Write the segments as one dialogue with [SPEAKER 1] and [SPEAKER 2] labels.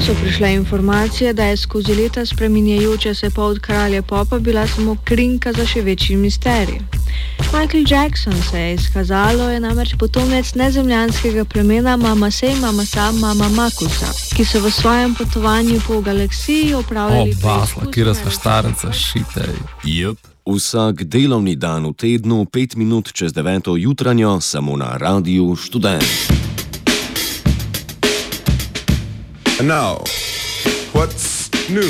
[SPEAKER 1] so prišle informacije, da je skozi leta spreminjajoča se pot kralja popa bila samo krinka za še večji misterij. Michael Jackson, se je izkazalo, je namreč potomec nezemljanskega plemena Mamasa Mama Makusa, ki so v svojem potovanju po galaksiji opravljali
[SPEAKER 2] basla, kjer smo štarenca, šitej.
[SPEAKER 3] Jep. Vsak delovni dan v tednu, 5 minut čez 9. jutranjo, samo na Radiu Študent.
[SPEAKER 4] And now, what's new?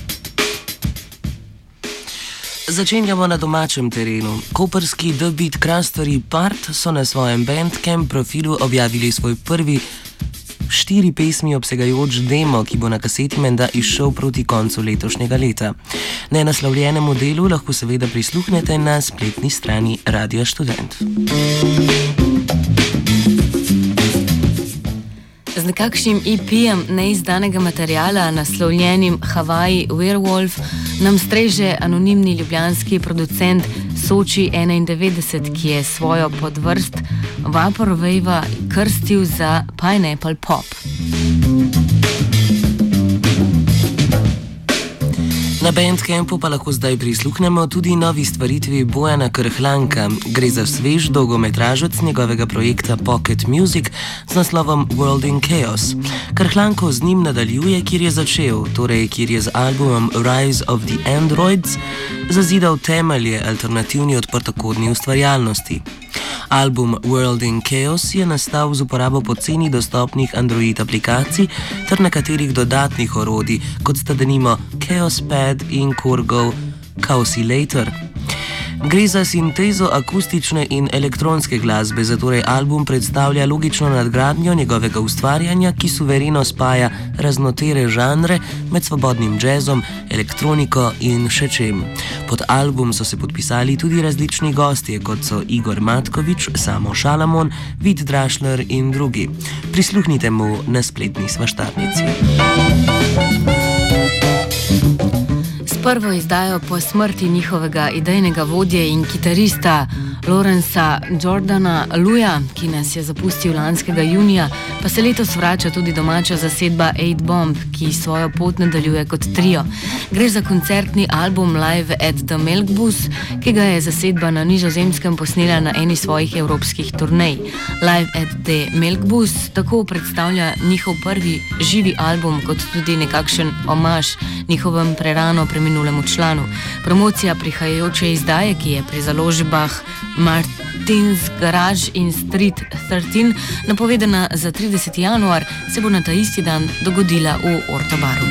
[SPEAKER 5] Začenjamo na domačem terenu. Koprski The Beat Crastery Part so na svojem Bandcamp profilu objavili svoj prvi 4 pesmi obsegajoč demo, ki bo na kaseti menda izšel proti koncu letošnjega leta. Nenaslovljenemu delu lahko seveda prisluhnete na spletni strani Radia Študent.
[SPEAKER 6] Z nekakšnim EP-jem neizdanega materiala, naslovljenim Hawaii Werewolf, nam streže anonimni ljubljanski producent Soči 91, ki je svojo podvrst Vaporwave krstil za Pineapple Pop.
[SPEAKER 5] Na Bandcampu pa lahko zdaj prisluhnemo tudi novi stvaritvi Bojana Krhlanka. Gre za svež dolgometražec njegovega projekta Pocket Music z naslovom World in Chaos. Krhlanko z njim nadaljuje, kjer je začel, torej kjer je z albumom Rise of the Androids zazidal temelje alternativni odprtokodni ustvarjalnosti. Album World in Chaos je nastal z uporabo poceni dostopnih Android aplikacij ter nekaterih dodatnih orodij, kot sta denimo Chaos Pad in Corgo Chaosilator. Gre za sintezo akustične in elektronske glasbe, zatorej album predstavlja logično nadgradnjo njegovega ustvarjanja, ki suvereno spaja raznotere žanre med svobodnim džezom, elektroniko in še čem. Pod album so se podpisali tudi različni gostje, kot so Igor Matkovič, Samo Šalamon, Vid Drašler in drugi. Prisluhnite mu na spletni svaštarnici.
[SPEAKER 6] Prvo izdajo po smrti njihovega idejnega vodje in kitarista Lawrencea Jordana Luja, ki nas je zapustil lanskega junija, pa se letos vrača tudi domača zasedba 8 Bomb, ki svojo pot nadaljuje kot trio. Gre za koncertni album Live at the Melkbus, ki ga je zasedba na Nizozemskem posnela na eni svojih evropskih turnej. Live at the Melkbus tako predstavlja njihov prvi živi album, kot tudi nekakšen omaž njihovem prerano preminulemu članu. Promocija prihajajoče izdaje, ki je pri založbah Martin's Garage in Street 13 napovedana za 30. januar, se bo na ta isti dan dogodila v Ortobaru.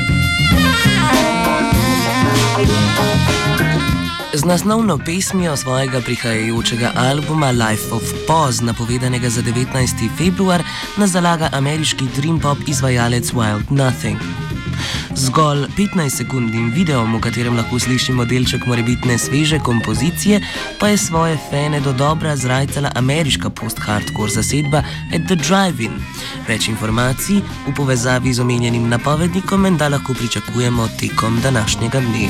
[SPEAKER 5] Z naslovno pesmijo svojega prihajajočega albuma Life of Pause, napovedanega za 19. februar, nas zalaga ameriški dream pop izvajalec Wild Nothing. Zgolj 15-sekundnim videom, v katerem lahko slišimo delček morebitne sveže kompozicije, pa je svoje fane dodobra zrajcala ameriška post-hardcore zasedba At the Drive-In. Več informacij v povezavi z omenjenim napovednikom menda lahko pričakujemo tekom današnjega dne.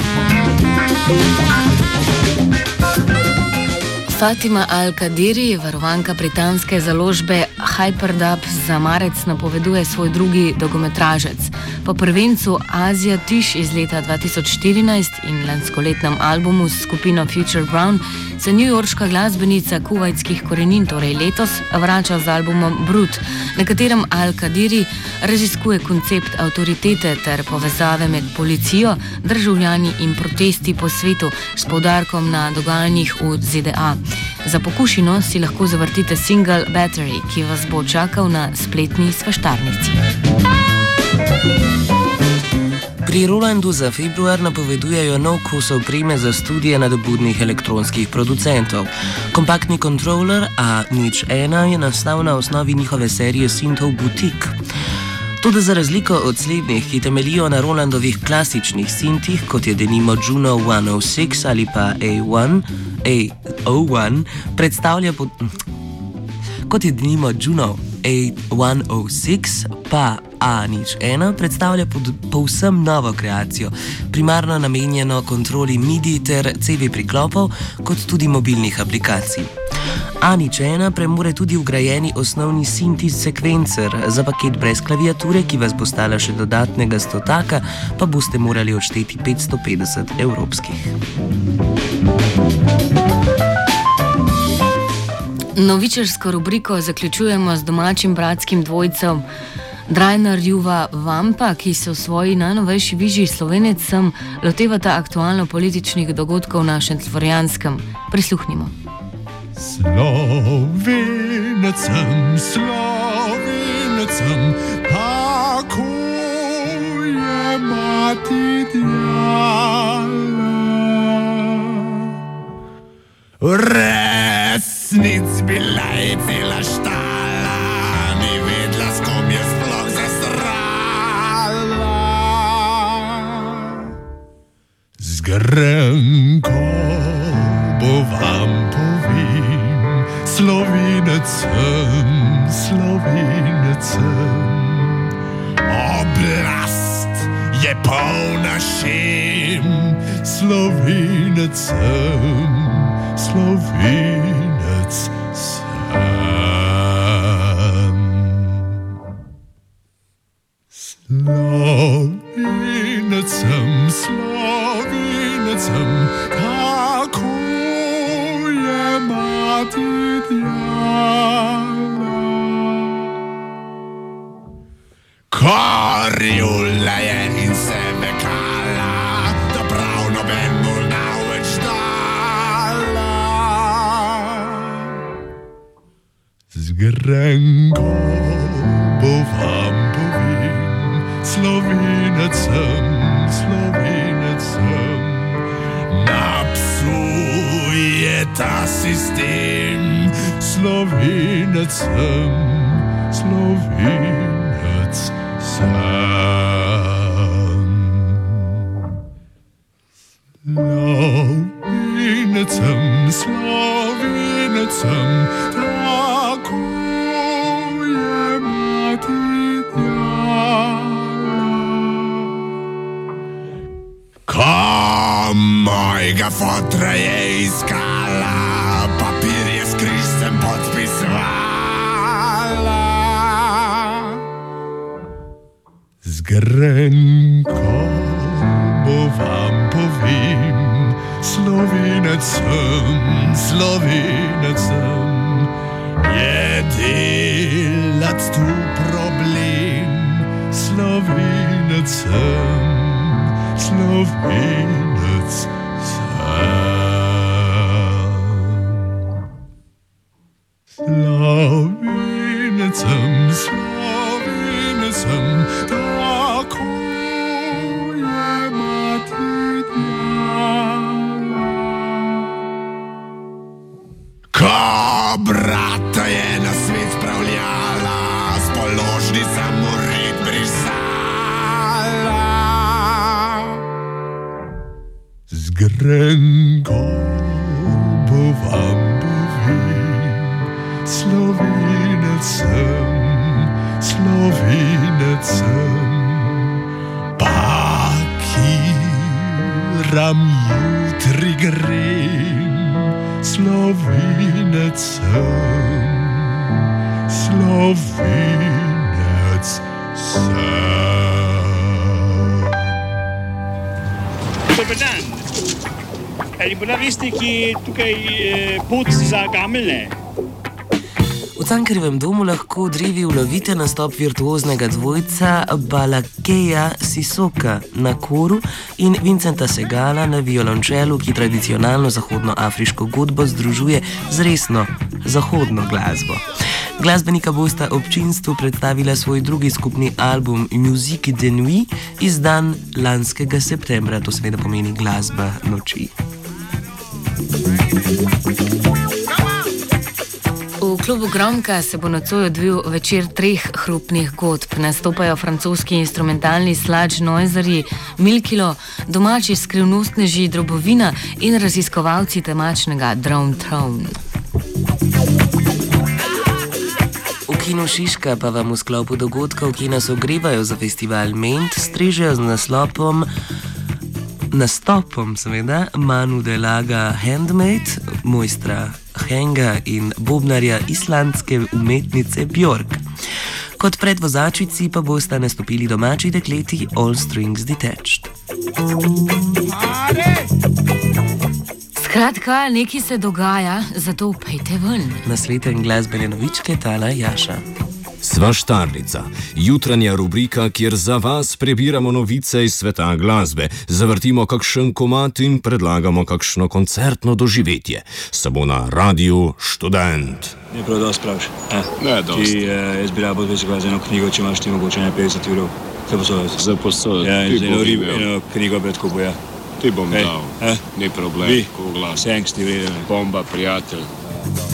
[SPEAKER 6] Fatima Al-Kadiri, varovanka britanske založbe Hyperdub, za marec napoveduje svoj drugi dolgometražec. Po prvencu Azija Tiš iz leta 2014 in lanskoletnem albumu s skupino Future Ground se newyorška glasbenica kuvajtskih korenin, torej letos, vrača z albumom Brut, na katerem Al-Kadiri raziskuje koncept avtoritete ter povezave med policijo, državljani in protesti po svetu s poudarkom na dogajanjih v ZDA. Za pokušino si lahko zavrtite single Battery, ki vas bo čakal na spletni svaštarnici.
[SPEAKER 5] Pri Rolandu za februar napovedujejo nov kos opreme za studije nadobudnih elektronskih producentov. Kompaktni kontroler A01 je nastal na osnovi njihove serije Synthov Boutique. Toda za razliko od slednjih, ki temeljijo na Rolandovih klasičnih sintih, kot je denimo Juno 106 ali pa A01, predstavlja kot je denimo Juno A106 pa A01 predstavlja povsem novo kreacijo, primarno namenjeno kontroli MIDI ter CV priklopov, kot tudi mobilnih aplikacij. Aničena premore tudi vgrajeni osnovni synthesizer sekvencer. Za paket brez klaviature, ki vas bo stala še dodatnega 100, pa boste morali odšteti 550 evropskih.
[SPEAKER 6] Novičarsko rubriko zaključujemo z domačim bratskim dvojcem Drajnar Juva Vampa, ki se v svoji najnovejši viži Slovenec sem lotevata aktualno-političnih dogodkov v našem Dvorjanskem. Prisluhnimo.
[SPEAKER 7] Slovenec sem, tako je mati djala. Resnic bila je cela štala, ni vedla, s kom je sploh zastrala. Z grenko bo vam povem, Slovenec sem. Oblast je polna šem, Slovenec sem. Slovenec sem, tako je mati djala. Korjula je in se vekala, da prav noben mu več dala. Z grenko bo vam povem, Slovenec sem. Napsuje ta sistem, Slovenec sem. Slovenec sem, tako je mati djala. Ko mojega fotra je iskala, papirje s križcem podpisovala. Z grenko bo vam povem, Slovenec sem. Je delat tu problem, Slovenec sem. Slovenec sem, tako je mati djala. Ko brata je na svet spravljala, s položnicam mu red brisala. Z grenko bo vam povem, Slovenec sem. Pakiram jutri grem, Slovenec sem.
[SPEAKER 8] Dober dan. Ali bo veste, ki je tukaj pot za gameljne?
[SPEAKER 5] V Cankarjevem domu lahko v Drevi ulovite nastop virtuoznega dvojca Balakeja Sisoka na koru in Vincenta Segala na violončelu, ki tradicionalno zahodnoafriško godbo združuje z resno zahodno glasbo. Glasbenika bosta občinstvu predstavila svoj drugi skupni album Musique de Nuit, izdan lanskega septembra, to seveda pomeni glasba noči.
[SPEAKER 6] V klubu Gromka se bo nocoj odvil večer 3 hrupnih godb. Nastopajo francoski instrumentalni sludge noiserji Milkilo, domači skrivnostneži Drobovina in raziskovalci temačnega Drone Throne.
[SPEAKER 5] V kinu Šiška pa vam v sklopu dogodkov, ki nas ogrevajo za festival Ment, strežejo z nastopom seveda Manu Delaga Handmade, mojstra Henga in bobnarja islandske umetnice Björk. Kot predvozačici pa bosta nastopili domači dekleti All Strings Detached.
[SPEAKER 6] Skratka, nekaj se dogaja, zato pejte ven.
[SPEAKER 5] Nasveten glasbene novičke Tala Jaša.
[SPEAKER 3] Svaštarnica, jutranja rubrika, kjer za vas prebiramo novice iz sveta glasbe, zavrtimo kakšen komad in predlagamo kakšno koncertno doživetje. Samo na Radiu Študent.
[SPEAKER 8] Ne prav dosti praviš.
[SPEAKER 4] Ne, dosti.
[SPEAKER 8] Jaz bi rabo odvečil za eno knjigo, če imaš ti mogoče ne 50 evrov. Za posoditi.
[SPEAKER 4] Za posoditi.
[SPEAKER 8] Ja, in za eno knjigo pred kubo, ja.
[SPEAKER 4] Ti bom dal. Ni problem.
[SPEAKER 8] Vi?
[SPEAKER 4] Ko glas.
[SPEAKER 8] Thanks, ti vreden.
[SPEAKER 4] Bomba, prijatelj.